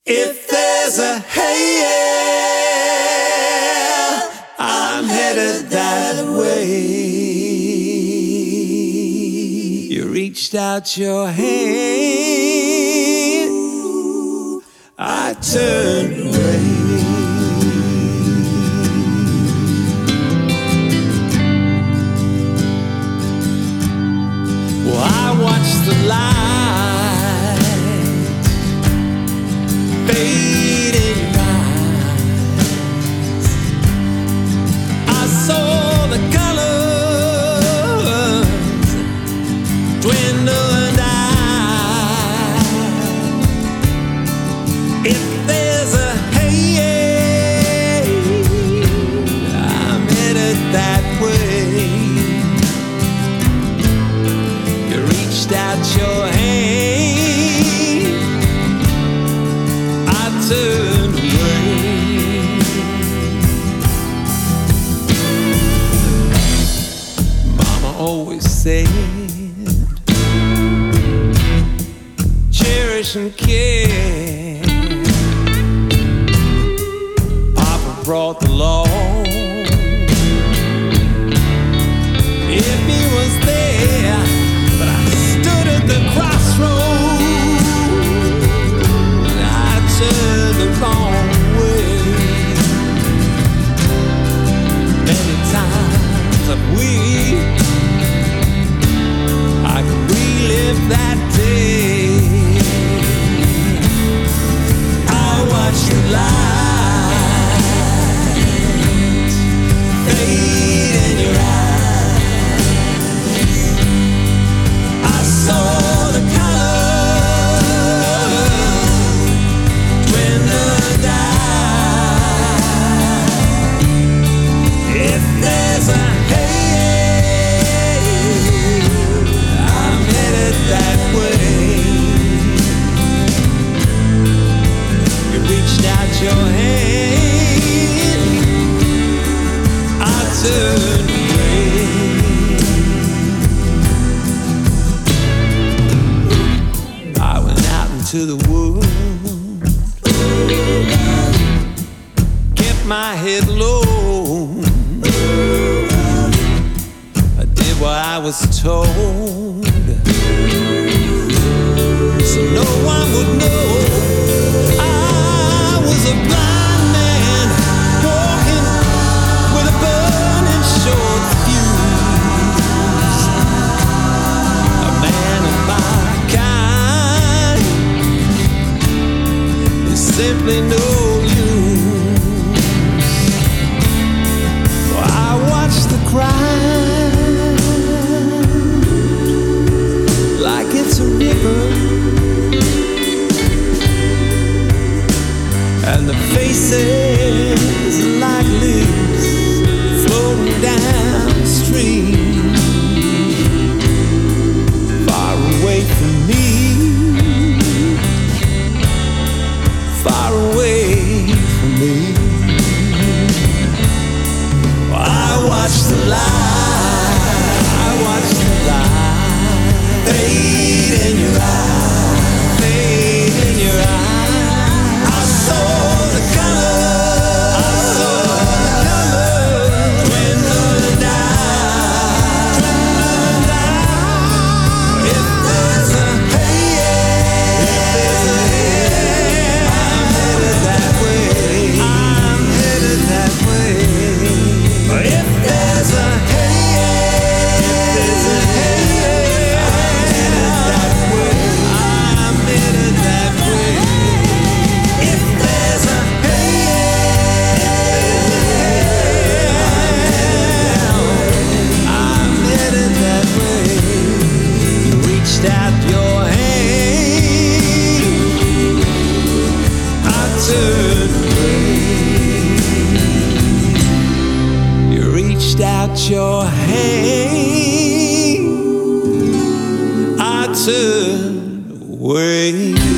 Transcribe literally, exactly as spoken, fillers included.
If there's a hey, yeah, I'm headed that way. You reached out your hand, I turned away. Well, I watched the light fade in your eyes. I saw the colors dwindle and die. If there's a hey, I'm headed that way. You reached out your hand, I turned away. Mama always said, cherish and care. Papa brought the law. If he was there, but I stood at the crossroads, and I turned the wrong way. Many times I've wept, I could relive that day. I watched the light fade in your eyes. I saw the colors dwindle and die. If there's a hey, I'm headed that way. You reached out your hand, I turned away. I went out into the woods, kept my head low. I did what I was told, so no one would know I was a blind man walking with a burning short fuse. A man of my kind is simply no use. Well, I watch the crowd like it's a river, and the faces like leaves floating downstream, far away from me, far away from me. Well, I watch the light, I watch the light fade in your eyes, fade in your eyes. I saw the colors, I saw the colors dwindle and die, dwindle and die. If there's a hey, if there's a hey, I'm headed that way, I'm headed that way. If there's a hey, if there's a hey, I'm headed that way, I'm headed that way. If there's a hey, I'm headed that way. You reached out your hand, I turned away. You reached out your hand, I turned away.